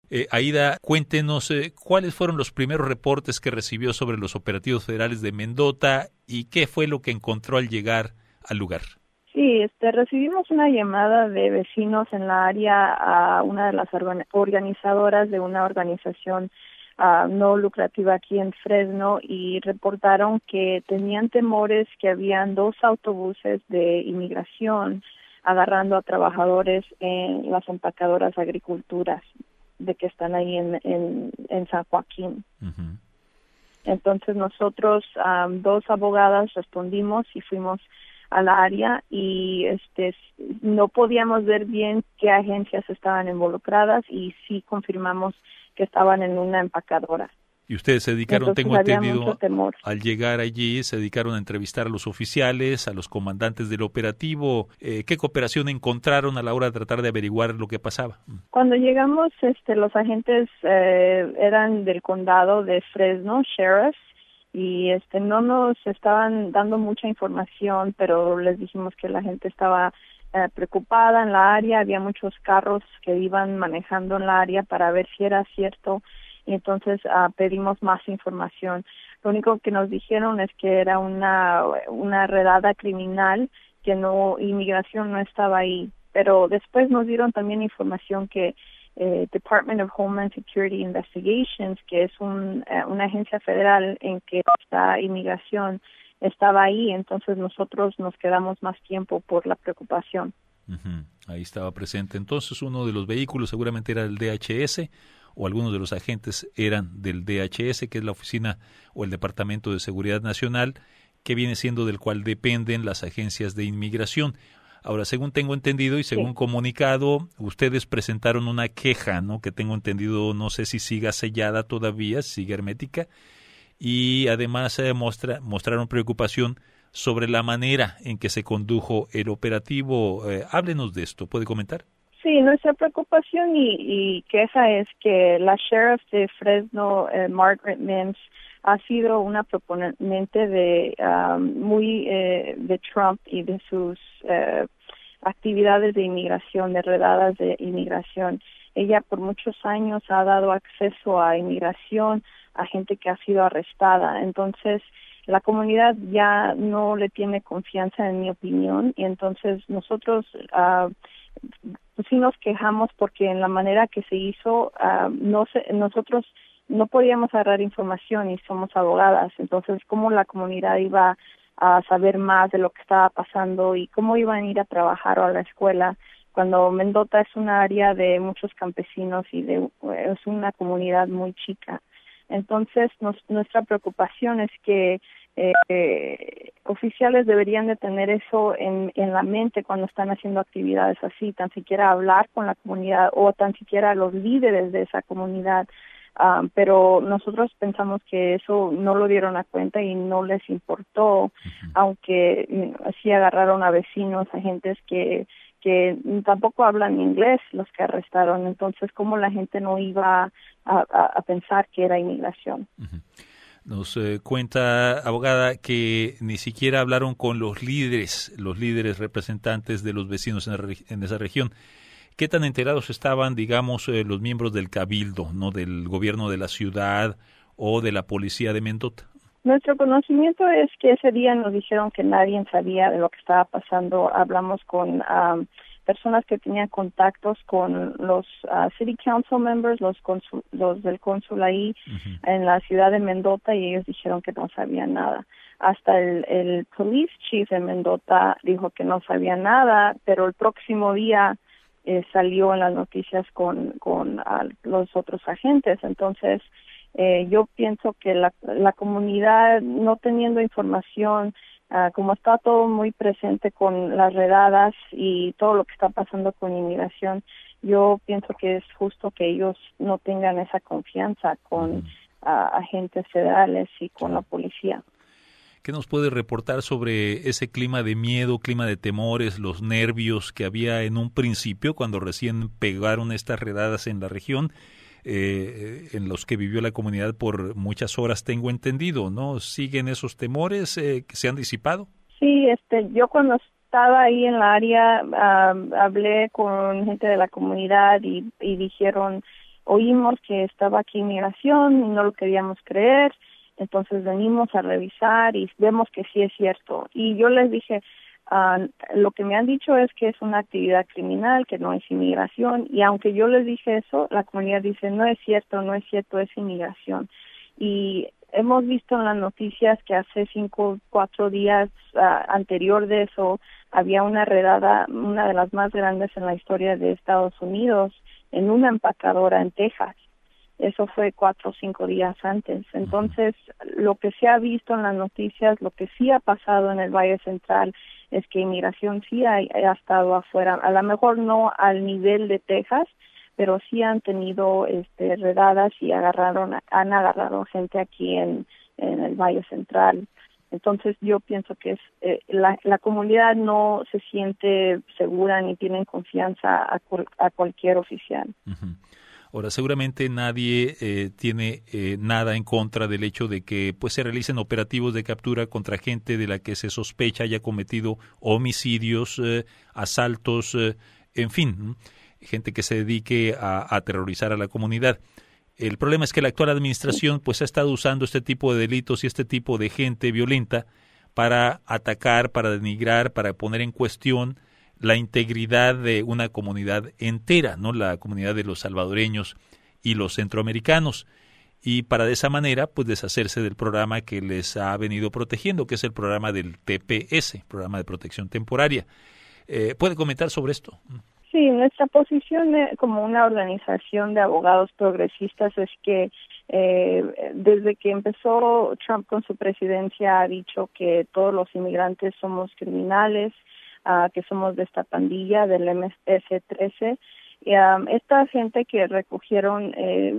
Aida, cuéntenos cuáles fueron los primeros reportes que recibió sobre los operativos federales de Mendota y qué fue lo que encontró al llegar al lugar. Sí, recibimos una llamada de vecinos en la área a una de las organizadoras de una organización no lucrativa aquí en Fresno y reportaron que tenían temores que habían 2 autobuses de inmigración agarrando a trabajadores en las empacadoras agriculturas de que están ahí en San Joaquín. Uh-huh. Entonces nosotros, 2 abogadas, respondimos y fuimos a la área y no podíamos ver bien qué agencias estaban involucradas y sí confirmamos que estaban en una empacadora. Y ustedes se dedicaron, entonces, tengo entendido, al llegar allí, se dedicaron a entrevistar a los oficiales, a los comandantes del operativo. ¿Qué cooperación encontraron a la hora de tratar de averiguar lo que pasaba? Cuando llegamos, los agentes eran del condado de Fresno, sheriffs, y no nos estaban dando mucha información, pero les dijimos que la gente estaba preocupada en la área, había muchos carros que iban manejando en la área para ver si era cierto. Y entonces pedimos más información. Lo único que nos dijeron es que era una redada criminal, que inmigración no estaba ahí. Pero después nos dieron también información que Department of Homeland Security Investigations, que es una agencia federal en que está inmigración, estaba ahí. Entonces nosotros nos quedamos más tiempo por la preocupación. Uh-huh. Ahí estaba presente. Entonces uno de los vehículos seguramente era el DHS, o algunos de los agentes eran del DHS, que es la oficina o el Departamento de Seguridad Nacional, que viene siendo del cual dependen las agencias de inmigración. Ahora, según tengo entendido y según comunicado, ustedes presentaron una queja, ¿no? Que tengo entendido, no sé si siga sellada todavía, sigue hermética, y además mostraron preocupación sobre la manera en que se condujo el operativo. Háblenos de esto, ¿puede comentar? Sí, nuestra preocupación y queja es que la sheriff de Fresno, Margaret Mims, ha sido una proponente de Trump y de sus actividades de inmigración, de redadas de inmigración. Ella por muchos años ha dado acceso a inmigración a gente que ha sido arrestada. Entonces, la comunidad ya no le tiene confianza, en mi opinión, y entonces nosotros sí nos quejamos porque en la manera que se hizo, nosotros no podíamos agarrar información y somos abogadas. Entonces, ¿cómo la comunidad iba a saber más de lo que estaba pasando y cómo iban a ir a trabajar o a la escuela cuando Mendota es una área de muchos campesinos y es una comunidad muy chica? Entonces, nuestra preocupación es que oficiales deberían de tener eso en la mente cuando están haciendo actividades así, tan siquiera hablar con la comunidad o tan siquiera los líderes de esa comunidad, pero nosotros pensamos que eso no lo dieron a cuenta y no les importó, aunque sí agarraron a vecinos, a gentes que tampoco hablan inglés, los que arrestaron. Entonces, ¿cómo la gente no iba a pensar que era inmigración? Uh-huh. Nos cuenta, abogada, que ni siquiera hablaron con los líderes representantes de los vecinos en esa región. ¿Qué tan enterados estaban, digamos, los miembros del cabildo, no, del gobierno de la ciudad o de la policía de Mendota? Nuestro conocimiento es que ese día nos dijeron que nadie sabía de lo que estaba pasando. Hablamos con personas que tenían contactos con los city council members, los del cónsul ahí en la ciudad de Mendota, y ellos dijeron que no sabían nada. Hasta el police chief de Mendota dijo que no sabía nada, pero el próximo día salió en las noticias con los otros agentes. Entonces, yo pienso que la comunidad, no teniendo información, como está todo muy presente con las redadas y todo lo que está pasando con inmigración, yo pienso que es justo que ellos no tengan esa confianza con agentes federales y con la policía. ¿Qué nos puede reportar sobre ese clima de miedo, clima de temores, los nervios que había en un principio cuando recién pegaron estas redadas en la región? En los que vivió la comunidad por muchas horas, tengo entendido, ¿no? ¿Siguen esos temores que se han disipado? Sí, yo cuando estaba ahí en la área hablé con gente de la comunidad y dijeron oímos que estaba aquí inmigración y no lo queríamos creer, entonces venimos a revisar y vemos que sí es cierto. Y yo les dije, lo que me han dicho es que es una actividad criminal, que no es inmigración, y aunque yo les dije eso, la comunidad dice, no es cierto, es inmigración. Y hemos visto en las noticias que hace 4 días anterior de eso, había una redada, una de las más grandes en la historia de Estados Unidos, en una empacadora en Texas. Eso fue 4 o 5 días antes. Entonces, lo que se ha visto en las noticias, lo que sí ha pasado en el Valle Central, es que inmigración sí ha estado afuera. A lo mejor no al nivel de Texas, pero sí han tenido redadas y han agarrado gente aquí en el Valle Central. Entonces yo pienso que la comunidad no se siente segura ni tienen confianza a cualquier oficial. Uh-huh. Ahora, seguramente nadie tiene nada en contra del hecho de que pues se realicen operativos de captura contra gente de la que se sospecha haya cometido homicidios, asaltos, en fin, gente que se dedique a aterrorizar a la comunidad. El problema es que la actual administración pues ha estado usando este tipo de delitos y este tipo de gente violenta para atacar, para denigrar, para poner en cuestión la integridad de una comunidad entera, ¿no? La comunidad de los salvadoreños y los centroamericanos, y para de esa manera pues deshacerse del programa que les ha venido protegiendo, que es el programa del TPS, Programa de Protección Temporaria. ¿Puede comentar sobre esto? Sí, nuestra posición como una organización de abogados progresistas es que desde que empezó Trump con su presidencia ha dicho que todos los inmigrantes somos criminales, que somos de esta pandilla del MS-13. Esta gente que recogieron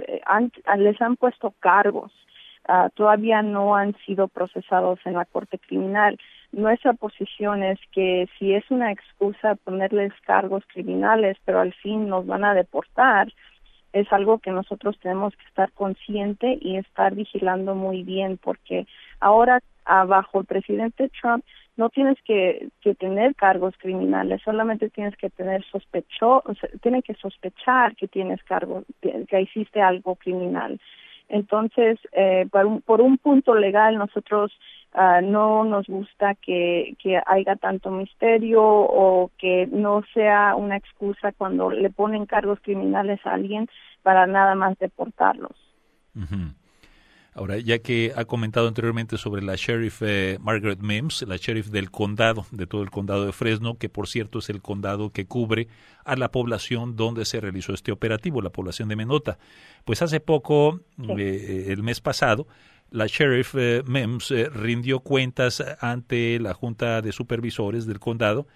les han puesto cargos. Todavía no han sido procesados en la corte criminal. Nuestra posición es que si es una excusa ponerles cargos criminales, pero al fin nos van a deportar, es algo que nosotros tenemos que estar consciente y estar vigilando muy bien, porque ahora bajo el presidente Trump no tienes que tener cargos criminales, solamente tienes que tener tienen que sospechar que tienes cargos, que hiciste algo criminal. Entonces, por un punto legal, nosotros no nos gusta que haya tanto misterio o que no sea una excusa cuando le ponen cargos criminales a alguien para nada más deportarlos. Uh-huh. Ahora, ya que ha comentado anteriormente sobre la sheriff Margaret Mims, la sheriff del condado, de todo el condado de Fresno, que por cierto es el condado que cubre a la población donde se realizó este operativo, la población de Menota. Pues hace poco, sí, el mes pasado, la sheriff Mims rindió cuentas ante la Junta de Supervisores del condado,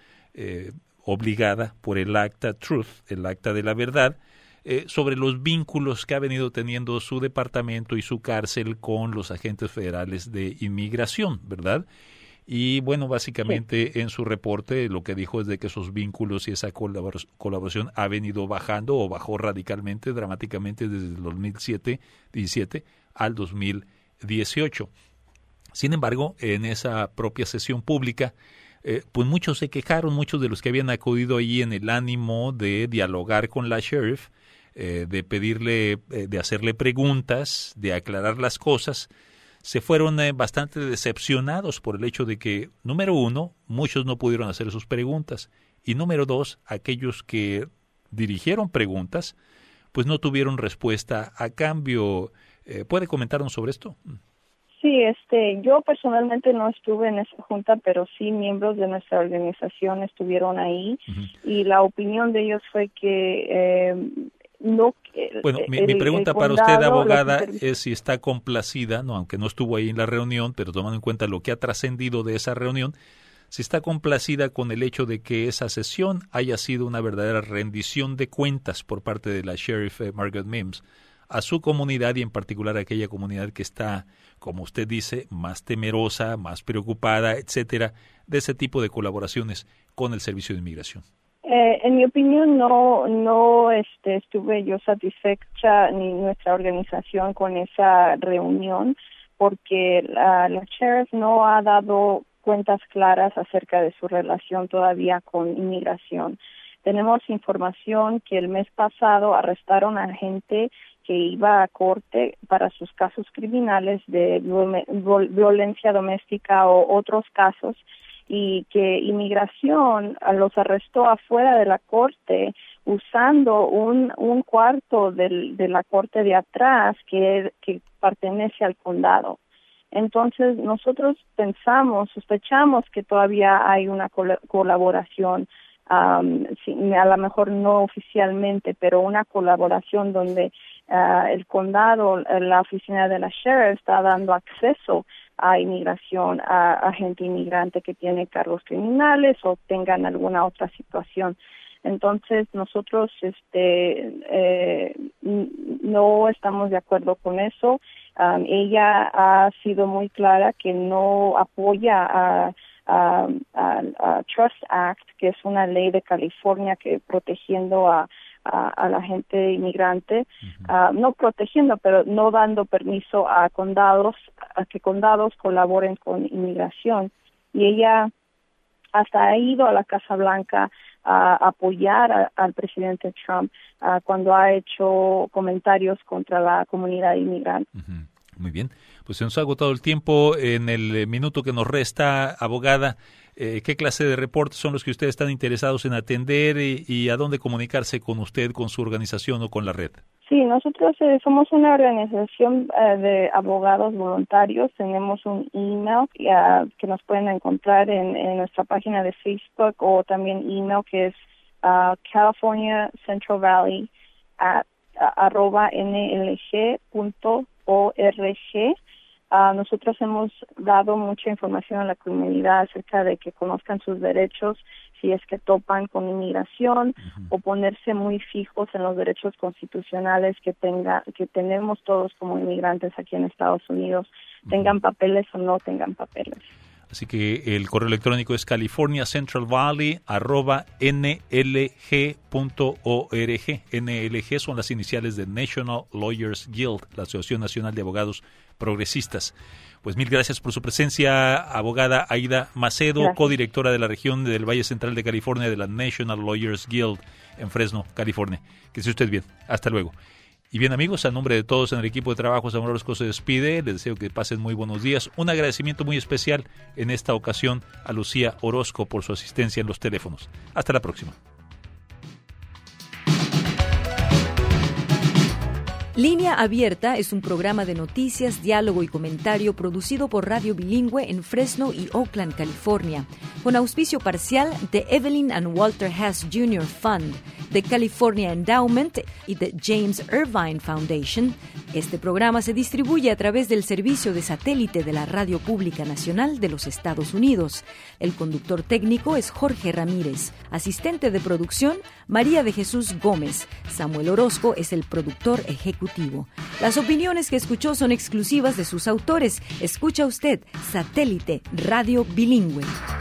obligada por el Acta Truth, el Acta de la Verdad, sobre los vínculos que ha venido teniendo su departamento y su cárcel con los agentes federales de inmigración, ¿verdad? Y bueno, básicamente sí, en su reporte lo que dijo es de que esos vínculos y esa colaboración ha venido bajando o bajó radicalmente, dramáticamente desde el 2017 al 2018. Sin embargo, en esa propia sesión pública, pues muchos se quejaron, muchos de los que habían acudido allí en el ánimo de dialogar con la sheriff, de pedirle, de hacerle preguntas, de aclarar las cosas, se fueron bastante decepcionados por el hecho de que, número uno, muchos no pudieron hacer sus preguntas, y número dos, aquellos que dirigieron preguntas, pues no tuvieron respuesta a cambio. ¿Puede comentarnos sobre esto? Sí, yo personalmente no estuve en esa junta, pero sí miembros de nuestra organización estuvieron ahí, uh-huh, y la opinión de ellos fue que no. Bueno, mi pregunta para usted, abogada, es si está complacida, no, aunque no estuvo ahí en la reunión, pero tomando en cuenta lo que ha trascendido de esa reunión, si está complacida con el hecho de que esa sesión haya sido una verdadera rendición de cuentas por parte de la sheriff Margaret Mims a su comunidad y en particular a aquella comunidad que está, como usted dice, más temerosa, más preocupada, etcétera, de ese tipo de colaboraciones con el Servicio de Inmigración. En mi opinión, no estuve yo satisfecha ni nuestra organización con esa reunión, porque la sheriff no ha dado cuentas claras acerca de su relación todavía con inmigración. Tenemos información que el mes pasado arrestaron a gente que iba a corte para sus casos criminales de violencia doméstica o otros casos, y que inmigración los arrestó afuera de la corte usando un cuarto de la corte de atrás que pertenece al condado. Entonces nosotros sospechamos que todavía hay una colaboración, a lo mejor no oficialmente, pero una colaboración donde el condado, la oficina de la sheriff está dando acceso a inmigración, a gente inmigrante que tiene cargos criminales o tengan alguna otra situación. Entonces nosotros no estamos de acuerdo con eso. Ella ha sido muy clara que no apoya a Trust Act, que es una ley de California que protegiendo a la gente inmigrante, no protegiendo, pero no dando permiso a que condados colaboren con inmigración. Y ella hasta ha ido a la Casa Blanca a apoyar al presidente Trump cuando ha hecho comentarios contra la comunidad inmigrante. Muy bien, pues se nos ha agotado el tiempo. En el minuto que nos resta, abogada, ¿qué clase de reportes son los que ustedes están interesados en atender y a dónde comunicarse con usted, con su organización o con la red? Sí, nosotros somos una organización de abogados voluntarios. Tenemos un email que nos pueden encontrar en nuestra página de Facebook, o también email que es California Central Valley @nlg.org. Nosotros hemos dado mucha información a la comunidad acerca de que conozcan sus derechos si es que topan con inmigración, o ponerse muy fijos en los derechos constitucionales que tenemos todos como inmigrantes aquí en Estados Unidos, tengan papeles o no tengan papeles. Así que el correo electrónico es californiacentralvalley@nlg.org. NLG son las iniciales de National Lawyers Guild, la Asociación Nacional de Abogados Progresistas. Pues mil gracias por su presencia, abogada Aida Macedo, gracias. Codirectora de la región del Valle Central de California de la National Lawyers Guild en Fresno, California. Que esté usted bien. Hasta luego. Y bien, amigos, a nombre de todos en el equipo de trabajo, Samuel Orozco se despide. Les deseo que pasen muy buenos días. Un agradecimiento muy especial en esta ocasión a Lucía Orozco por su asistencia en los teléfonos. Hasta la próxima. Línea Abierta es un programa de noticias, diálogo y comentario producido por Radio Bilingüe en Fresno y Oakland, California, con auspicio parcial de Evelyn and Walter Hess Jr. Fund, de California Endowment y de James Irvine Foundation. Este programa se distribuye a través del servicio de satélite de la Radio Pública Nacional de los Estados Unidos. El conductor técnico es Jorge Ramírez. Asistente de producción, María de Jesús Gómez. Samuel Orozco es el productor ejecutivo. Las opiniones que escuchó son exclusivas de sus autores. Escucha usted Satélite Radio Bilingüe.